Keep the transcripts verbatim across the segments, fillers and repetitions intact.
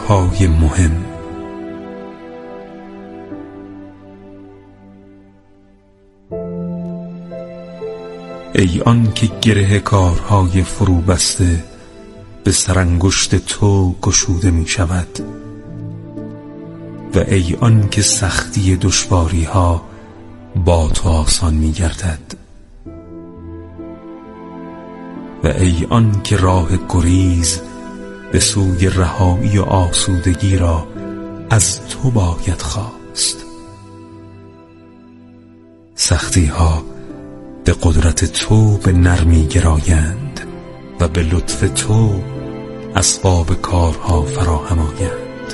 کارهای مهم. ای آن که گره کارهای فرو بسته به سرانگشت تو گشوده می شود، و ای آن که سختی دشواری ها با تو آسان می گردد، و ای آن که راه گریز به سوی رهایی و آسودگی را از تو باید خواست. سختی ها به قدرت تو به نرمی گرایند و به لطف تو اسباب کارها فراهم آیند.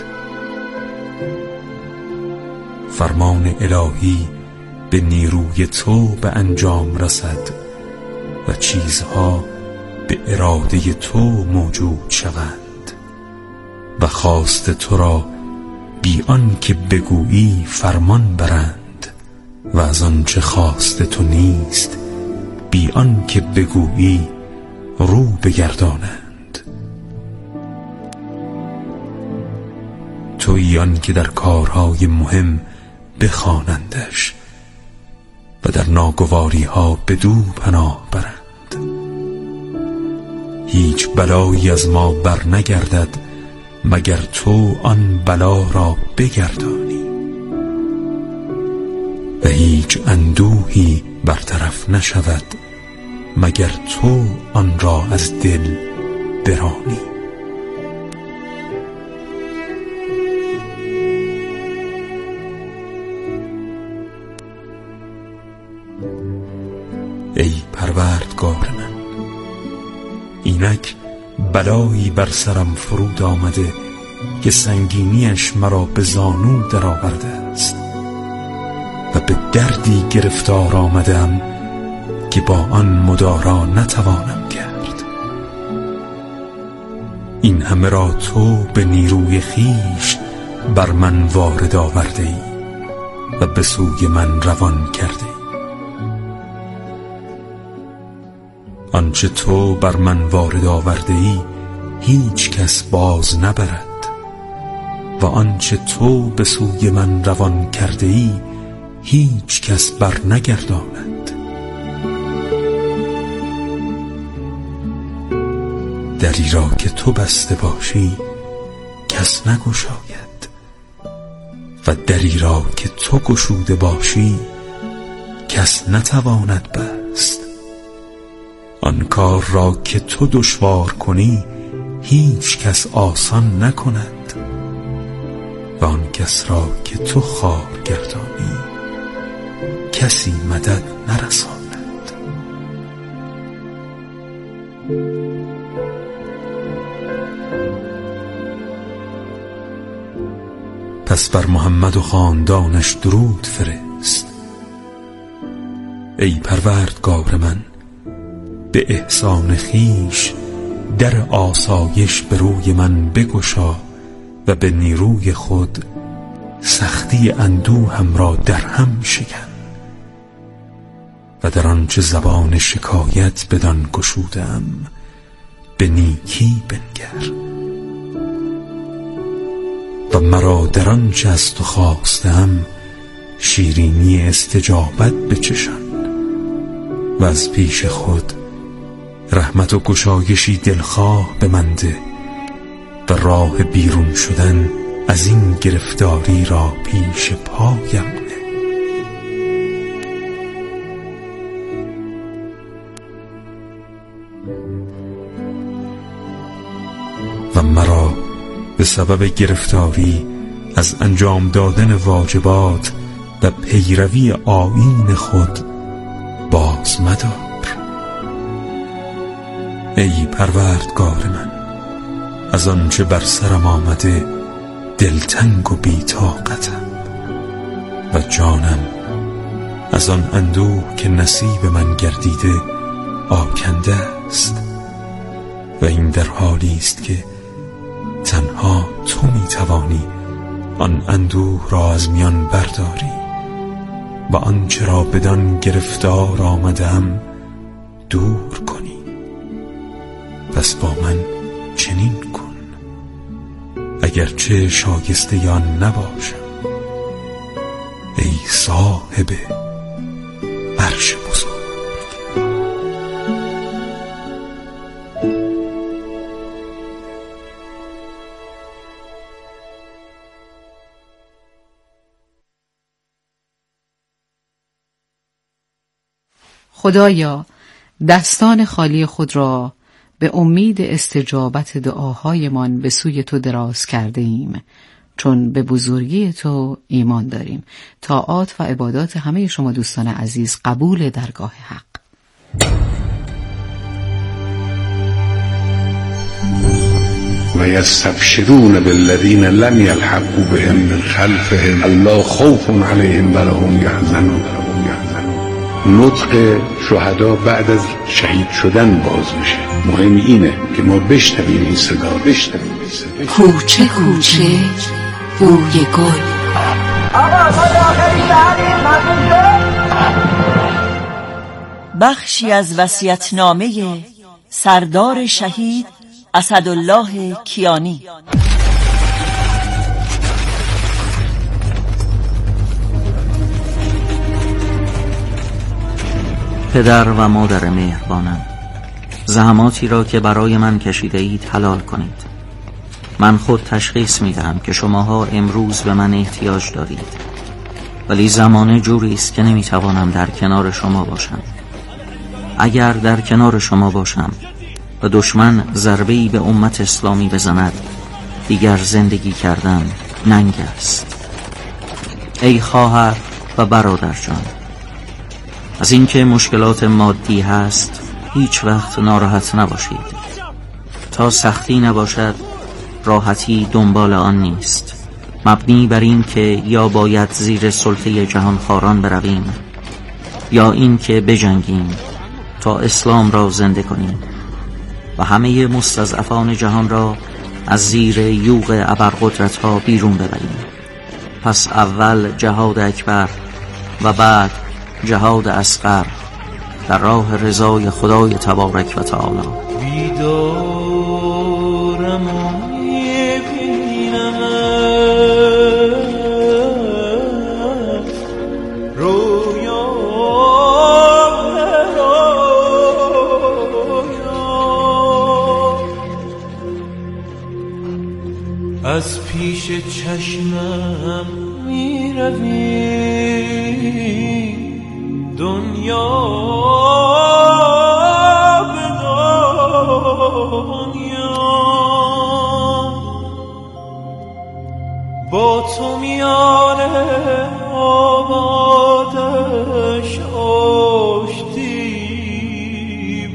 فرمان الهی به نیروی تو به انجام رسد و چیزها به اراده تو موجود شوند، و خواست تو را بی آن که بگویی فرمان برند، و از آنچه خواست تو نیست بی آن که بگویی رو بگردانند. تویی آن که در کارهای مهم بخوانندش و در ناگواری ها بدو پناه برند. هیچ بلایی از ما بر نگردد مگر تو آن بلا را بگردانی، و هیچ اندوهی برطرف نشود مگر تو آن را از دل برانی. ای پروردگار من، اینک بلایی بر سرم فرود آمده که سنگینیش مرا به زانو در آورده است، و به دردی گرفتار آمدم که با آن مدارا نتوانم کرد. این همه را تو به نیروی خیش بر من وارد آورده ای و به سوی من روان کرده ای. آنچه تو بر من وارد آورده ای هیچ کس باز نبرد، و آنچه تو به سوی من روان کرده ای هیچ کس بر نگرداند. دری را که تو بسته باشی کس نگشاید، و دری را که تو گشوده باشی کس نتواند بست. آن کار را که تو دشوار کنی هیچ کس آسان نکند، و آن کس را که تو خوار گردانی کسی مدد نرساند. پس بر محمد و خاندانش درود فرست. ای پروردگار من، به احسان خیش در آسایش به روی من بگشا و به نیروی خود سختی اندوهم را در هم شکن، و در آنچه زبان شکایت بدان گشودم به نیکی بنگر، و مرا در آنچه از تو خواستم شیرینی استجابت بچشان، و از پیش خود رحمت و گشایشی دلخواه به من ده، و راه بیرون شدن از این گرفتاری را پیش پایم نه. و مرا به سبب گرفتاری از انجام دادن واجبات و پیروی آیین خود باز مدار. ای پروردگار من، از آنچه بر سرم آمده دلتنگ و بی‌طاقتم، و جانم از آن اندوه که نصیب من گردیده آکنده است، و این در حالی است که تنها تو می توانی آن اندوه را از میان برداری و آنچه را بدان گرفتار آمدم دور کنی. پس با من چنین کن اگرچه شایسته آن نباشم. ای صاحب عرش بزرگ. خدایا، دستان خالی خود را به امید استجابت دعاهایمان به سوی تو دراز کرده ایم، چون به بزرگی تو ایمان داریم. طاعات و عبادات همه شما دوستان عزیز قبول درگاه حق. و یستبشرون بالذین لم یلحقوا بهم من خلفهم الا خوف علیهم ولا هم یحزنون. نطق شهدا بعد از شهید شدن باز میشه. مهم اینه که ما بشنویم این صدا، بشنویم این صدا. کوچه کوچه بوی گل. بخشی از وصیت‌نامه سردار شهید اسدالله کیانی. پدر و مادر مهربانم، زحماتی را که برای من کشیده اید حلال کنید. من خود تشخیص می دهم که شماها امروز به من احتیاج دارید، ولی زمانه جوری است که نمی توانم در کنار شما باشم. اگر در کنار شما باشم و دشمن ضربه‌ای به امت اسلامی بزند، دیگر زندگی کردن ننگ است. ای خواهر و برادر جان، از اینکه مشکلات مادی هست هیچ وقت ناراحت نباشید. تا سختی نباشد راحتی دنبال آن نیست. مبنی بر این که یا باید زیر سلطه جهانخواران برویم یا این که بجنگیم تا اسلام را زنده کنیم و همه مستضعفان جهان را از زیر یوغ ابرقدرت ها بیرون ببریم. پس اول جهاد اکبر و بعد جهاد اصغر در راه رضای خدای تبارک و تعالی. بیدارم و میبینم رویا رویا از پیش چشمم میروی دنیا به دنیا، با تو میانه آبادش آشتی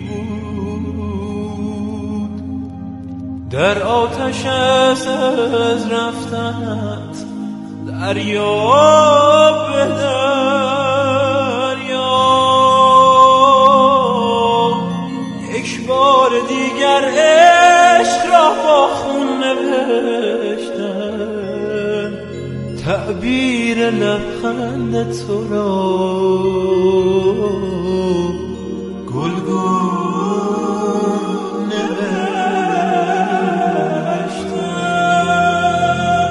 بود. در آتش از رفتنت دریا به دیگر عشق را با خون نوشتن، تعبیر لبخند تو را گلگون نوشتن.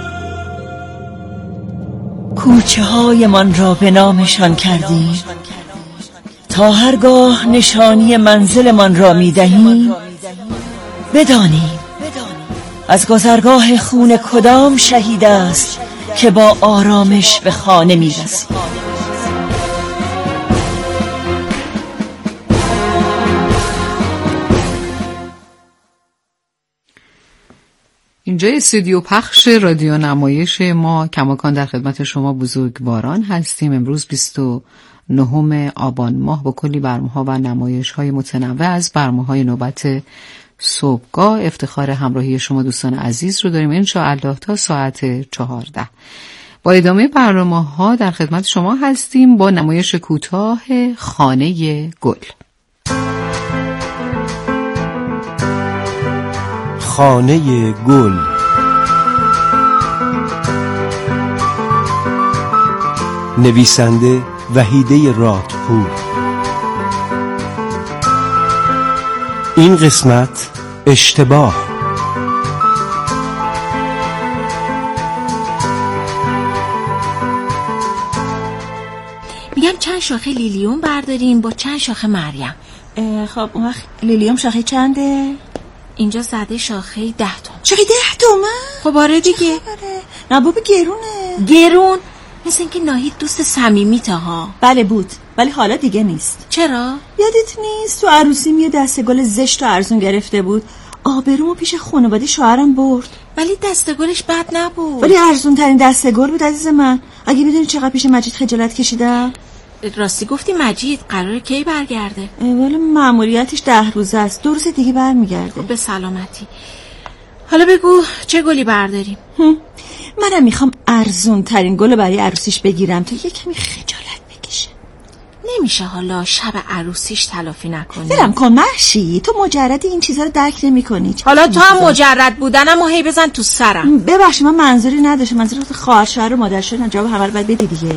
کوچه های من را به نامشان کردی، تا هرگاه نشانی منزل من را می دهی بدانی از گذرگاه خون کدام شهید است که با آرامش به خانه می رسی. اینجا استودیو پخش رادیو نمایش ما کماکان در خدمت شما بزرگواران هستیم. امروز بیست و نهم آبان ماه با کلی برنامه‌ها و نمایش‌های متنوع از برنامه‌های نوبت صبحگاه افتخار همراهی شما دوستان عزیز رو داریم انشاءالله تا ساعت چهارده. با ادامه برنامه‌ها در خدمت شما هستیم با نمایش کوتاه خانه گل. خانه گل. نویسنده وحیده رادپور. این قسمت اشتباه. میگم چند شاخه لیلیوم برداریم با چند شاخه مریم. خب اون وقت لیلیوم شاخه چنده؟ اینجا زده شاخه ده تومن. شاخه ده تومن؟ خب آره دیگه. نه بابا گرونه. گرون؟ مثل اینکه ناهید دوست صمیمیته ها. بله بود، ولی حالا دیگه نیست. چرا؟ یادت نیست تو عروسیم یه دسته گل زشت و ارزون گرفته بود، آبرومو پیش خانواده شوهرم برد. ولی دسته گلش بد نبود، ولی ارزون ترین دسته گل بود عزیز من. اگه بدونی چقدر پیش مجید خجالت کشیدم. راستی گفتی مجید قراره کی برگرده؟ ولی مأموریتش ده روزه است، دو روز دیگه برمیگرده. به سلامتی. حالا بگو چه گلی برداریم؟ منم میخوام ارزون ترین گل برای عروسیش بگیرم تا یه کمی خجالت بکشه. نمیشه حالا شب عروسیش تلافی نکنی؟ دلم کن محشی، تو مجردی این چیزا رو درک نمی کنی. حالا تو هم مجرد بودنم و هی بزن تو سرم. ببخشید من منظوری نداشتم، منظور خواهر شوهر و مادر شدن، جواب همه رو باید بدی دیگه.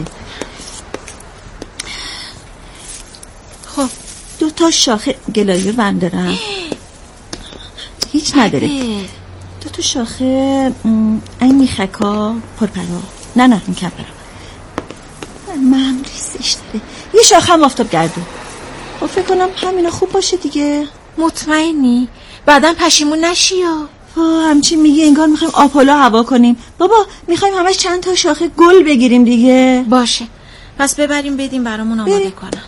خب دو تا شاخه گلایه من دارم. هیچ نداره. دو تا شاخه این میخکا پرپرا. نه نه این کپرا معمولی سیش داره. یه شاخه هم آفتاب گردون. خب فکر کنم همینا خوب باشه دیگه. مطمئنی؟ بعدم پشیمون نشی یا؟ همچین میگی انگار میخوایم آپولو هوا کنیم. بابا میخوایم همش چند تا شاخه گل بگیریم دیگه. باشه پس ببریم بدیم برامون آماده کنن.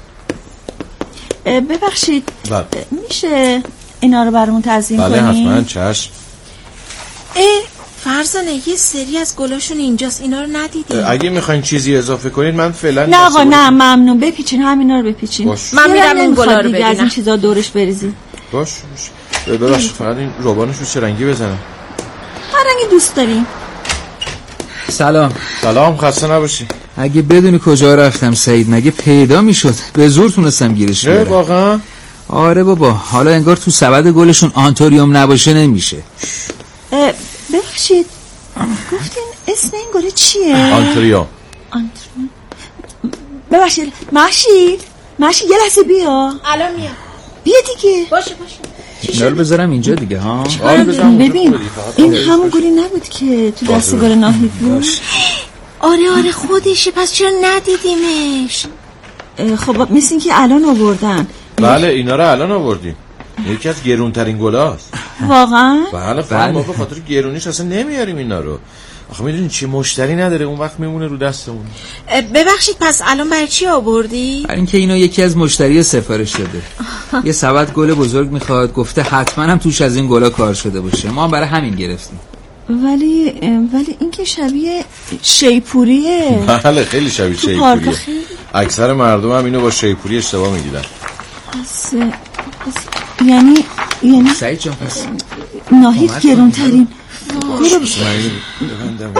ببخشید بله. میشه اینا رو برامون تنظیم بله کنیم؟ حتما چشم. اه فرزانه یه سری از گلاشون اینجاست، اینا رو ندیدیم. اگه میخواین چیزی اضافه کنید من فعلا نه آقا نه ممنون، بپیچین همینا رو بپیچین. باش. من میرم اون گلا رو ببینم. از این چیزا دورش بریزی. باش باش. ببخشید فقط این روبانش رو چه رنگی بزنم؟ هر رنگی دوست داریم. سلام. سلام خسته نباشی. اگه بدونی کجا رفتم سعید مگه پیدا میشد، به زور تونستم گیرش بیارم. نه واقعا؟ آره بابا، حالا انگار تو سبد گلشون آنتوریوم نباشه نمیشه. ببخشید گفتین اسم این گل چیه؟ آنتوریوم. آنتوریوم. ببخشید محشی محشی یه لحظه بیا. الان میام. بیا دیگه. باشه باشه. اینا رو بذارم اینجا دیگه ها. ببین این همون گلی نبود که تو دست گل ناهید بود. آره آره خودشه، پس چرا ندیدیمش؟ خب مثل این که الان آوردن. بله اینا رو الان آوردیم، یکی از گرونترین گلاست. واقعا؟ بله خانم ما به خاطر گرونیش اصلا نمیاریم اینا رو. آخه میدونین چی مشتری نداره، اون وقت میمونه رو دستمون. ببخشید پس الان برای چی آوردی؟ برای اینکه اینو یکی از مشتری سفارش داده. یه سبد گل بزرگ میخواد، گفته حتما هم توش از این گلا کار شده باشه، ما هم برای همین گرفتیم. ولی ولی این که شبیه شیپوریه. بله خیلی شبیه شیپوریه. اکثر مردم هم اینو با شیپوری اشتباه میگیرن. پس پس یعنی یعنی سعید جان پس ناهید گرونترین گل ببندم.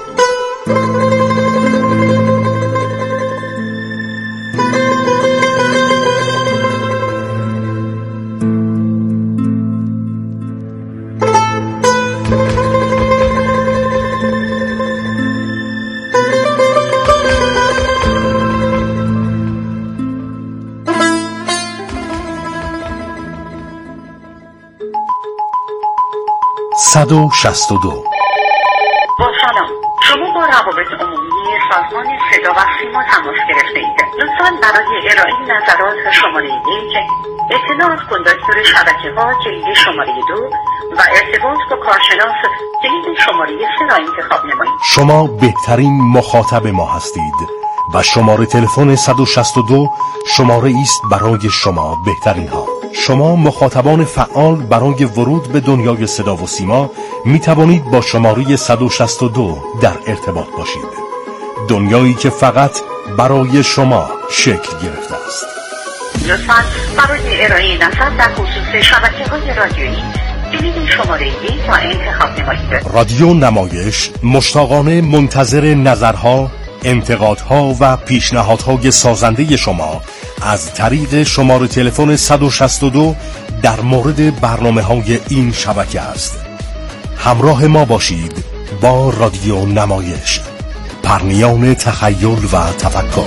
صد و شصت و دو. با سلام، شما با روابط عمومی سازمان صدا و سیما تماس گرفته اید. لطفاً برای ارائه نظرات شماره یک، اطلاع از کندکتور شبکه ها کلید شماره دو و ارتباط با کارشناس کلید شماره سه را انتخاب نمایید. شما بهترین مخاطب ما هستید و شماره تلفن صد و شصت و دو شماره است برای شما بهترین ها. شما مخاطبان فعال برای ورود به دنیای صدا و سیما می توانید با شماره صد و شصت و دو در ارتباط باشید. دنیایی که فقط برای شما شکل گرفته است. لطفاً برای ارائه نظر در خصوص شبکه‌های رادیویی کلید شماره یک را انتخاب نمایید. رادیو نمایش مشتاقانه منتظر نظرها، انتقادها و پیشنهادهای سازنده شما از طریق شماره تلفن صد و شصت و دو در مورد برنامه‌های این شبکه است. همراه ما باشید با رادیو نمایش، پرنیان تخیل و تفکر.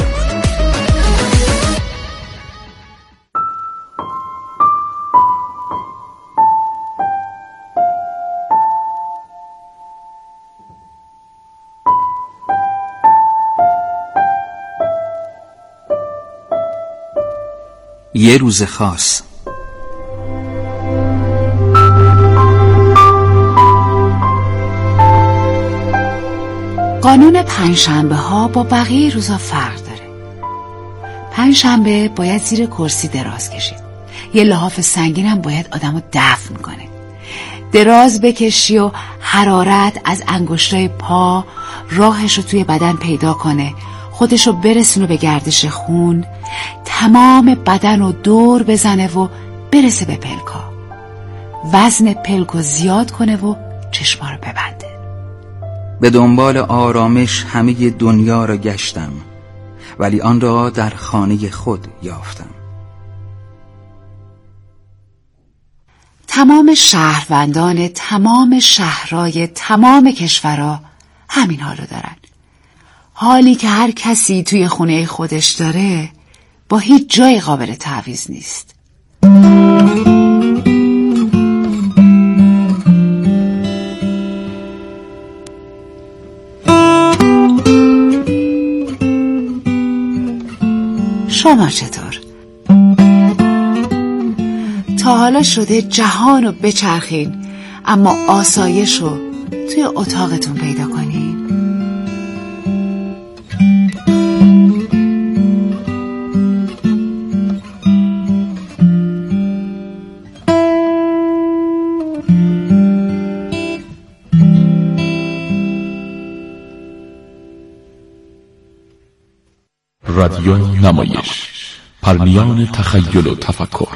یه روز خاص. قانون پنجشنبه ها با بقیه روزا فرق داره. پنجشنبه باید زیر کرسی دراز کشید. یه لحاف سنگین هم باید آدمو دفن کنه. دراز بکشی و حرارت از انگشتای پا راهشو توی بدن پیدا کنه، خودشو برسونه به گردش خون، تمام بدن رو دور بزنه و برسه به پلکا، وزن پلکو زیاد کنه و چشما رو ببنده. به دنبال آرامش همه دنیا را گشتم، ولی آن را در خانه خود یافتم. تمام شهروندان تمام شهرهای تمام کشورها همین حالو دارن. حالی که هر کسی توی خونه خودش داره با هیچ جای قابل تعویض نیست. شما چطور؟ تا حالا شده جهان رو بچرخین اما آسایش رو توی اتاقتون پیدا کنین؟ رادیو نمایش، پرمیان تخیل و تفکر.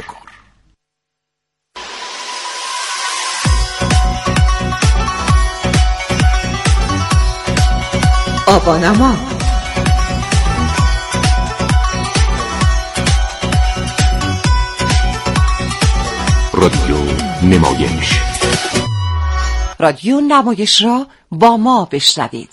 آبانما رادیو نمایش. رادیو نمایش را با ما بشنوید.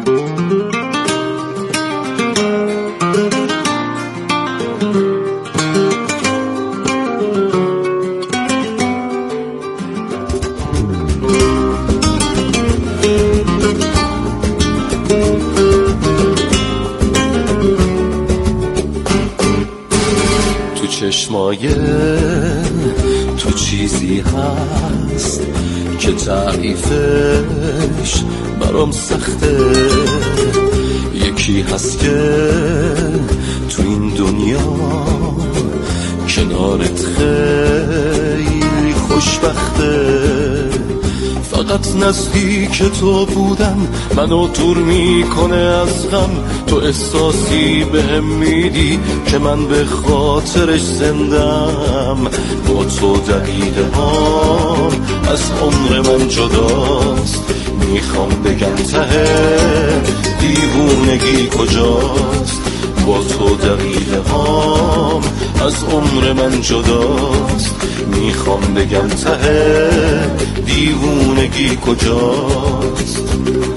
چشمای تو چیزی هست که تعریفش برام سخته. یکی هست که تو این دنیا کنارت خیلی خوشبخته. فقط نزدیک تو بودن منو دور میکنه از غم. تو احساسی بهم میدی که من به خاطرش زندم. با تو دقیقه ها از عمر من جداست. میخوام بگم ته دیوونگی کجاست. با تو دقیقه ها از عمر من جداست. میخوام بگم ته دیوونگی کجاست.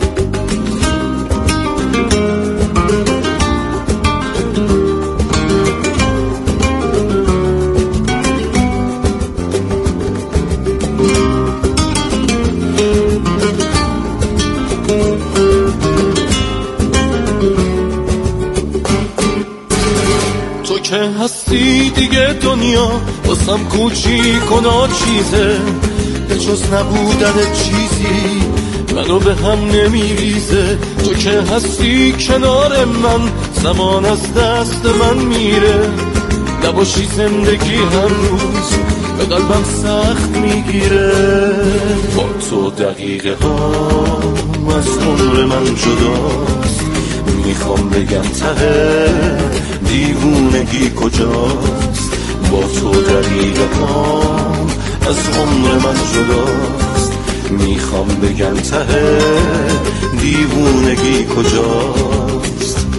تو که هستی دیگه دنیا واسم کوچیک و ناچیزه. به جز نبودن چیزی منو به هم نمیریزه. تو که هستی کنار من زمان از دست من میره. نباشی زندگی هر روز به قلبم سخت میگیره. با تو دقیقه ها از عمر من جداست. میخوام بگم ته دیوونگی کجاست. با تو دقیقه ها از عمر من جداست. میخوام بگم ته دیوونگی کجاست.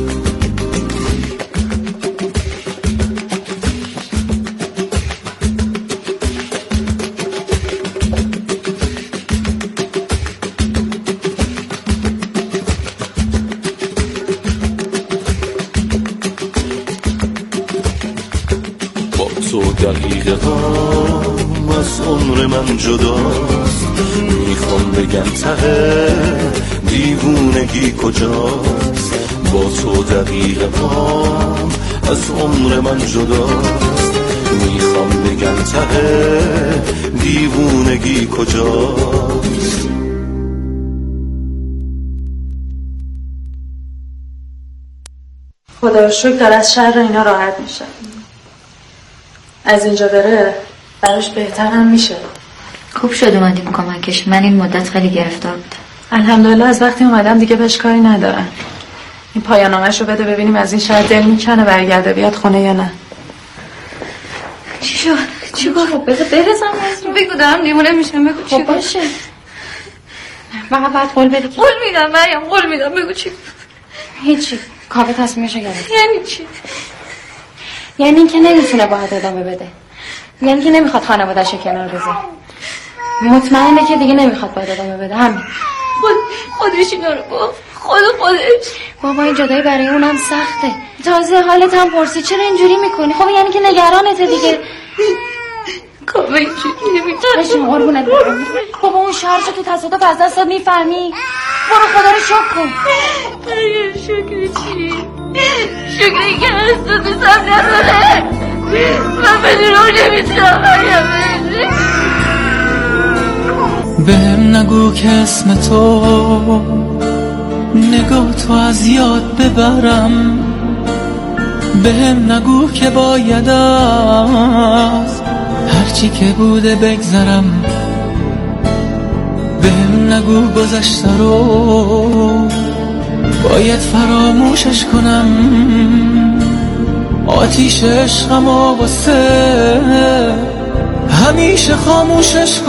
تو دقیقه ها از عمر من جداست. میخوام بگم ته دیوونگی کجاست. با تو دقیقه ها از عمر من جداست. میخوام بگم ته دیوونگی کجاست. خدا رو شکر داره از شر اینا راحت میشه. از اینجا بره براش بهتر هم میشه. خوب شد اومدیم کمکش. من این مدت خیلی گرفتار بودم. الحمدلله از وقتی اومدم دیگه بهش کاری ندارم. این پایانامش رو بده ببینیم از این شهر دل میکنه برگرده بیاد خونه یا نه. چی شد؟ چی گفت؟ خب بذار برسم بگو دارم دیوونه میشم. بگو چی خب باشه. فقط بعد قول بدی. قول میدم مریم قول میدم. بگو چی؟ هیچی. کاوه تصمیمشو گرفت. یعنی چی؟ یعنی اینکه نمیتونه باهات ادامه بده. یعنی که نمیخواد خانواده‌اش کنار بذاره. مطمئنه که دیگه نمیخواد باهات ادامه بده. همین. خود خودش اینا رو گفت. خود خودش. بابا این جدایی برای اونم سخته. تازه حالت هم پرسی چرا اینجوری میکنی؟ خب یعنی که نگرانته دیگه. کاوه اینجوری نمیتونه. بشین قربونت برم. بابا اون شهرشو تو تصادف از دست داد میفهمی؟ برو خدا رو شکر کن. شکر چی؟ شکر این که هست دوستم نداره. من بدون اون نمیتونم مریم. بهم نگو که اسم تو نگاه تو از یاد ببرم. بهم نگو که باید از هرچی که بوده بگذرم. بهم نگو گذشته رو باید فراموشش کنم. آتیش عشقم و واسه همیشه خاموشش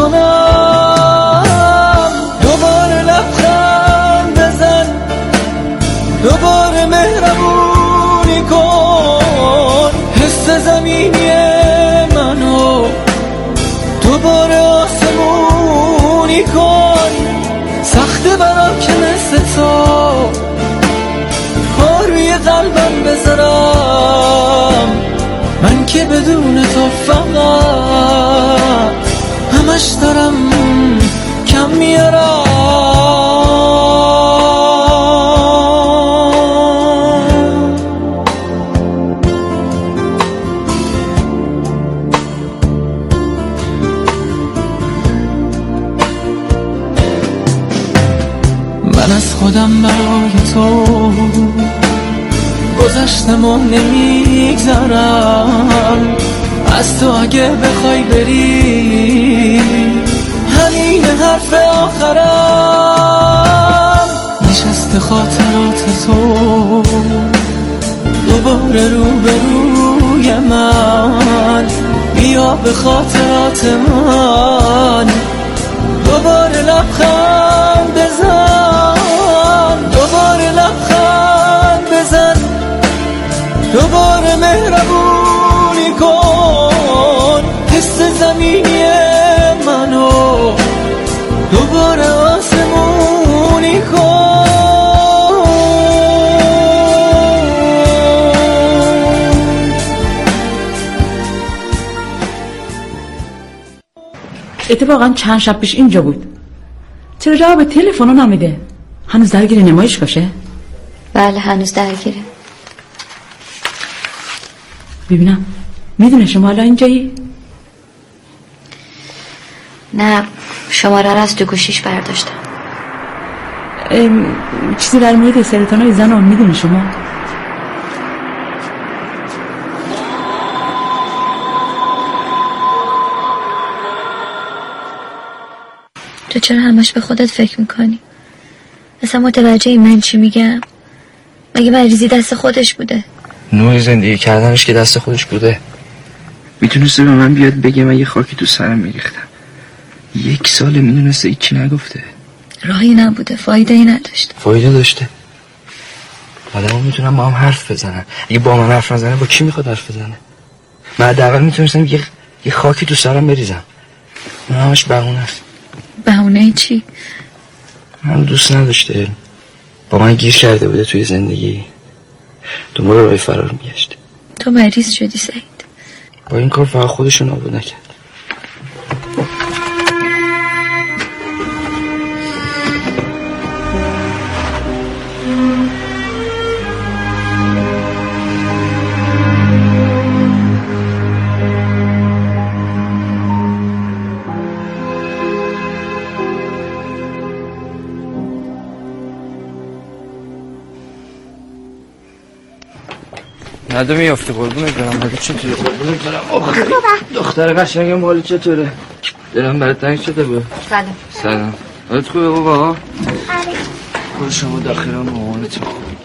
کنم. دوباره لبخند بزن، دوباره مهربونی کن. حس زمینی منو دوباره آسمونی کن. سخته برام که مثل تو پا روی قلبم بذارم. من که بدون تو فقط همش دارم کم میارم. من از خودم برای تو گذشتم و نمیگذرم. از تو اگه بخوای بری همین حرف آخرم. نشست خاطرات تو دوباره رو به روی من. بیا به خاطرات من دوباره لبخند بزن. دوباره لبخند بزن، دوباره مهربونی کن. حس زمینی منو دوباره آسمونی کن. اتفاقا چند شب پیش اینجا بود. چرا جواب تلفنو نمیده؟ هنوز درگیر نمایشگاهه؟ بله هنوز درگیره. ببینم میدونه شما الان اینجایی؟ نه شماره را از تو گوشیش برداشتم. چیزی در مورد سرطانای زن رو میدونه شما؟ تو چرا همش به خودت فکر میکنی؟ اصلا متوجهی من چی میگم؟ مگه مریضی دست خودش بوده؟ نوع زندگی کردنش که دست خودش بوده. میتونسته به من بیاد بگه من یه خاکی تو سرم میریختم. یک سال میدونسته هیچی نگفته. راهی نبوده، فایده ای نداشته. فایده داشته. آدم ها میتونن با هم حرف بزنن. اگه با من حرف نزنه با کی میخواد حرف بزنه؟ من حداقل میتونستم یه یه خاکی تو سرم بریزم. اون همش بهونه است. بهونه چی؟ من دوست نداشته. با من گیر کرده بوده توی زندگی. دنبال راه فرار میگشت. تو مریض شدی سعید. با این کار فقط خودشو نابود نکرد. نده میافته قربونت برم. نده چطوری قربونت برم؟ آخه دختر قشنگم حالی چطوره؟ دلم برات تنگ شده بود. سلام. سلام. حالت خوبه بابا؟ آره. برو شما داخل مامانتون.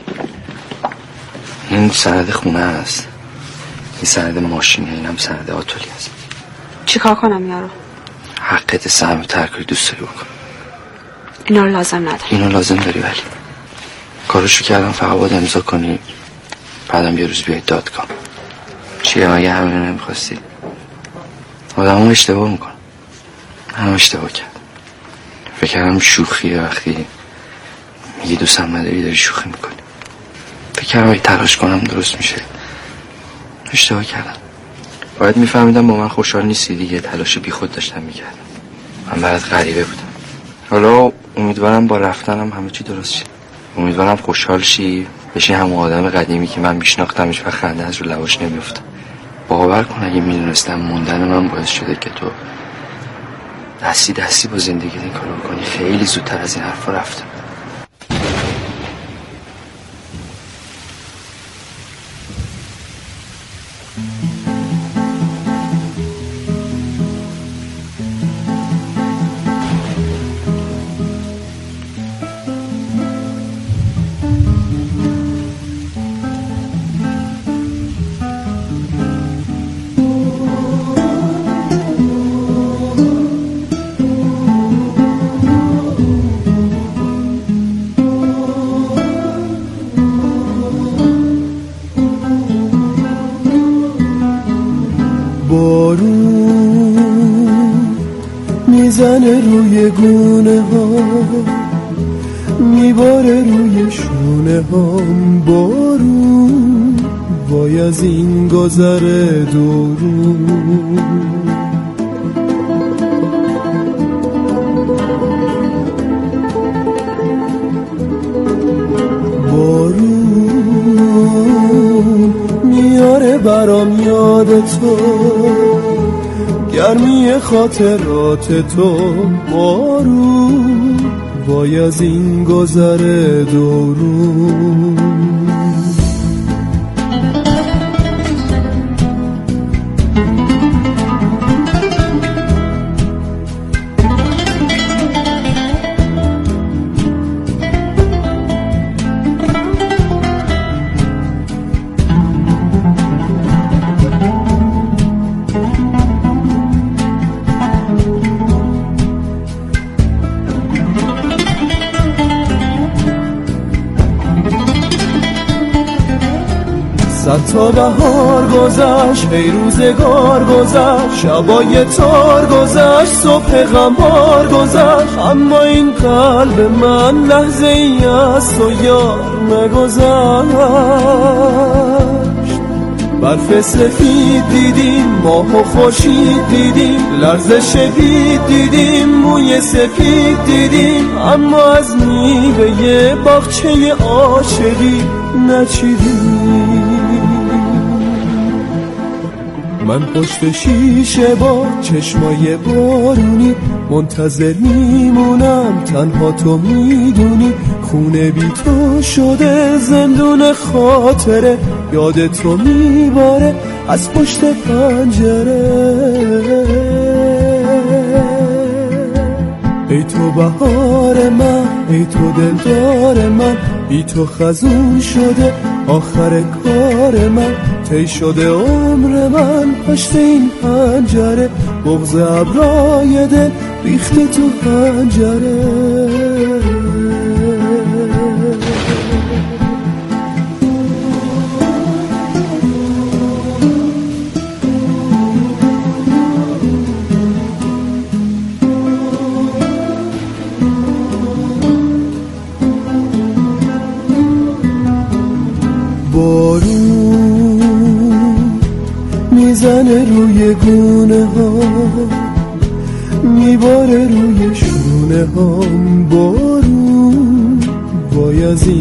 این سند خونه است. این سند ماشینه، اینم سند آتولی است. چی کار کنم یارو؟ حقت سهم ترکاری دوست داری بکن. اینا رو لازم نداری. اینا لازم داری ولی کارشو کردم، فقط باید امضا کنی، بعدم یه روز بیای دادگاه. چیه مگه همینو نمیخواستی؟ آدم هم اشتباه میکن. من اشتباه کردم. فکر کردم شوخیه وقتی میگی دوستم نداری داری شوخی میکنی. فکر کردم اگه تلاش کنم درست میشه. اشتباه کردم. باید میفهمیدم با من خوشحال نیستی دیگه. تلاش بی خود داشتم میکردم. من برات غریبه بودم. حالا امیدوارم با رفتنم همه چی درست شه. امیدوارم خوشحال شی، بشی همون آدم قدیمی که من میشناختمش و خنده از رو لباش نمیفته. باور کن اگه میدونستم موندن من باعث شده که تو دستی دستی با زندگی این کارو بکنی، خیلی زودتر از این حرفا رفتم. بارون میزنه روی گونه ها، میباره روی شونه ها. بارون وای از این گذر دورون. بارون میاره برام یاد تو، گرمی خاطرات تو. بارون وای از این گذر دورون. صد تا بهار گذشت، ای روزگار گذشت، شبای تار گذشت، صبح غمار گذشت، اما این قلب من لحظه ای از تو یار نگذشت. برف سفید دیدیم، ماه و خورشید دیدیم، لرزش بید دیدیم، موی سفید دیدیم، اما از میوه باغچه عاشقی نچیدیم. من پشت شیشه با چشمای بارونی منتظر میمونم، تنها تو میدونی. خونه بی تو شده زندون خاطره، یاد تو میباره از پشت پنجره. ای تو بهار من، ای تو دلدار من، بی تو خزون شده آخر کار من. طی شده عمر من پشت این پنجره، بغض ابرای دل ریخته تو پنجره. بارون میزنه روی گونه ها، میباره روی شونه ها. بارون وای از این